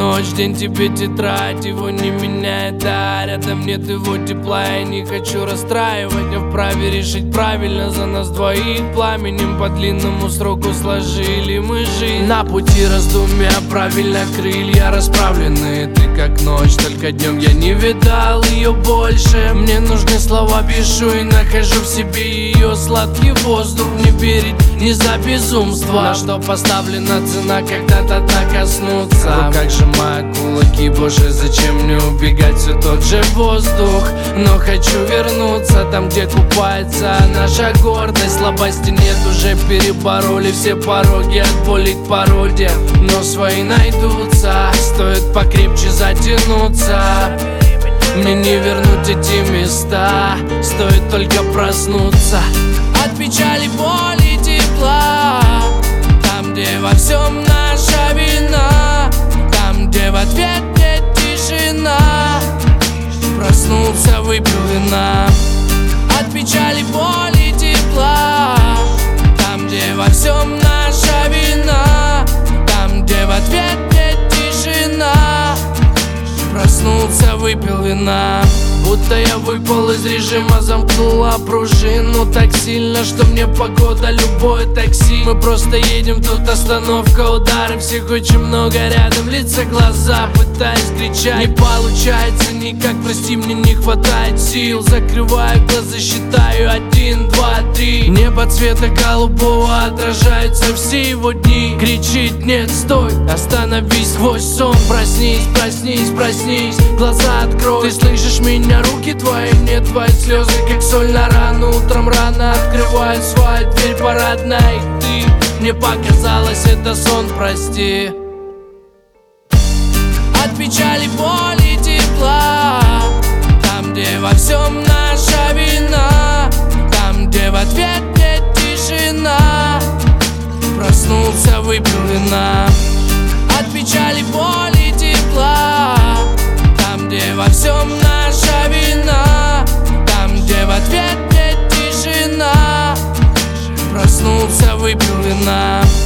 ночь, день тебе тетрадь, его не меняет, да, рядом нет его тепла. Я не хочу расстраивать, я вправе решить правильно за нас двоих. Пламенем по длинному сроку сложили мы жизнь. На пути раздумья правильно крылья расправлены. Ты как ночь, только днем я не видал ее больше. Мне нужны слова, пишу и нахожу в себе ее сладкий воздух. Не верить не за безумство, на что поставлена цена, когда-то так коснуться. В руках сжимаю кулаки, боже, зачем мне убегать, все тот же воздух. Но хочу вернуться там, где купается наша гордость. Слабости нет, уже перебороли все пороги от боли к породе. Но свои найдутся, стоит покрепче затянуться. Мне не вернуть эти места, стоит только проснуться. От печали, боли, тепла, там, где во всем наша вина, там, где в ответ нет тишина. Проснулся, выпил вина. От печали, боли, тепла, там, где во всем наша вина, там, где в ответ нет тишина. Проснулся, выпил вина. Будто я выпал из режима, замкнула пружину так сильно, что мне погода любое такси. Мы просто едем, тут остановка, удары, всех очень много рядом, лица, глаза, пытаюсь кричать, не получается никак, прости, мне не хватает сил. Закрываю глаза, считаю 1, 2, 3. Небо цвета голубого отражаются все его дни. Кричит, нет, стой, остановись сквозь сон. Проснись, проснись, проснись, глаза открой. Ты слышишь меня? Руки твои, нет, твои слезы, как соль на рану. Утром рано открываю свою дверь парадной. Ты, мне показалось, это сон, прости. От печали, боли, тепла, там, где во всем наша вина, там, где в ответ нет тишина. Проснулся, выпил вина. От печали, боли, тепла, там, где во всем наша вина, там, где в ответ нет тишина. Проснулся, выпил вина.